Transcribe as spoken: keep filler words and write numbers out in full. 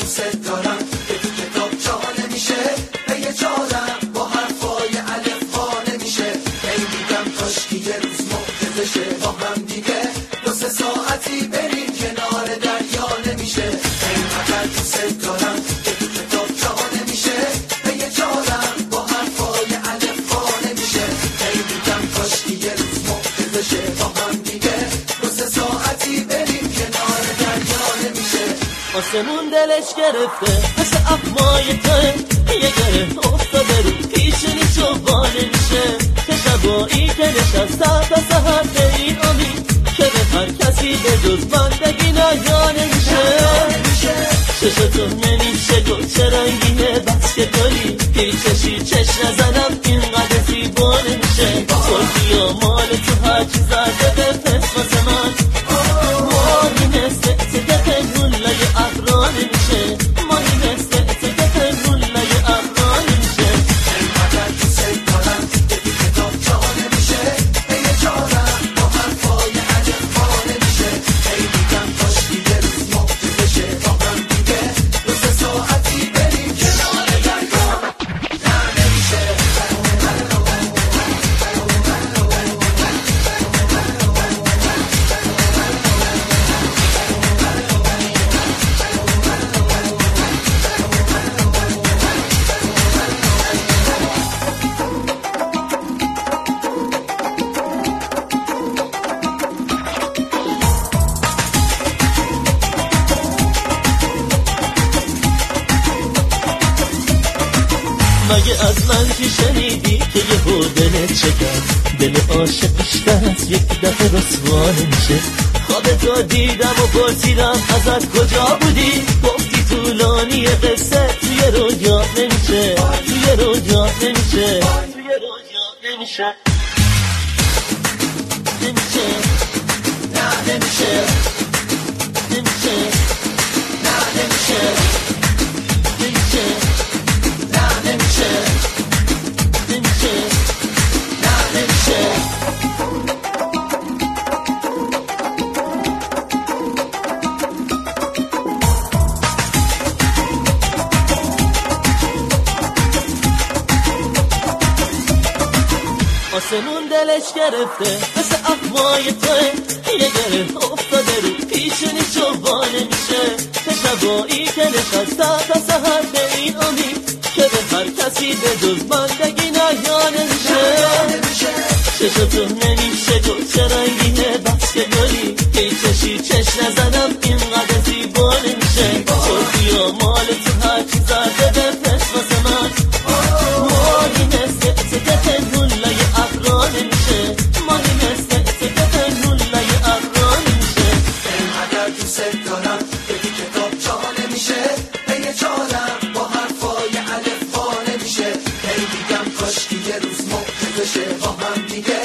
دوست دارم که تو کتاب جا نمیشه به یه جارم با حرفای الف ها نمیشه هی میگم کاشکی یه روز معجزه شه با هم دیگه دو سه ساعتی بریم کنار دریا نمیشه هی اگر دوست دارم که تو کتاب جا نمیشه به یه جارم با حرفای الف ها نمیشه هی میگم کاشکی یه روز معجزه شه با هم دیگه دو سه ساعتی بریم کنار دریا نمیشه آسمون دلش گرفته مثل افمای توه یه گره افتاده رو پیشونی چوبا نمیشه که شبایی که نشسته تا سهر به این امید که به هر کسی به جز بندگی نیا نمیشه چشتون نمیشه گل چه رنگیه بس که گلی پیچشی چش نزنم اینقدر زیبا نمیشه سلفی و مال تو هرچی زرده به پس واسه من ماهی مثل اتکه پنگولای افرا نمیشه ماهی مثل اتکه پنگولای افرا نمیشه اینقدر دوست دارم که تو کتاب جا نمیشه به یه جارم با حرفای الف ها نمیشه هی میگم کاشکی یه روز معجزه شه با هم دیگه دو سه ساعتی بریم کنار دریا نه نمیشه مگه از من چی شنیدی که یه هو دلت چکر دل عاشق بیشتر از یک دفعه رسوا نمیشه خواب تو دیدم و پرسیدم ازت کجا بودی گفتی طولانی قصه توی رویا نمیشه توی رویا نمیشه توی رویا نمیشه نمیشه نه نمیشه نمیشه نه نمیشه نمیشه نه نمیشه نمیشه نه نمیشه آسمون دلش گرفته مثل افمای توه یه گره افتاده رو پیشونی چوبا نمیشه که شبایی که نشسته تا سهر به این امید که به هر کسی به جز بندگی نیا نمیشه چشتون نمیشه گل چه رنگیه بس که گلی پیچشی چش نزنم اینقدر زیبا نمیشه سلفی و مال تو هرچی زرده به پس واسه من ماهی مثل اتکه پنگولای افرا نمیشه ماهی مثل اتکه پنگولای افرا نمیشه اینقدر دوست دارم که تو کتاب جا نمیشه به یه جارم با حرفای الف ها نمیشه هی میگم کاشکی یه روز معجزه شه با هم دیگه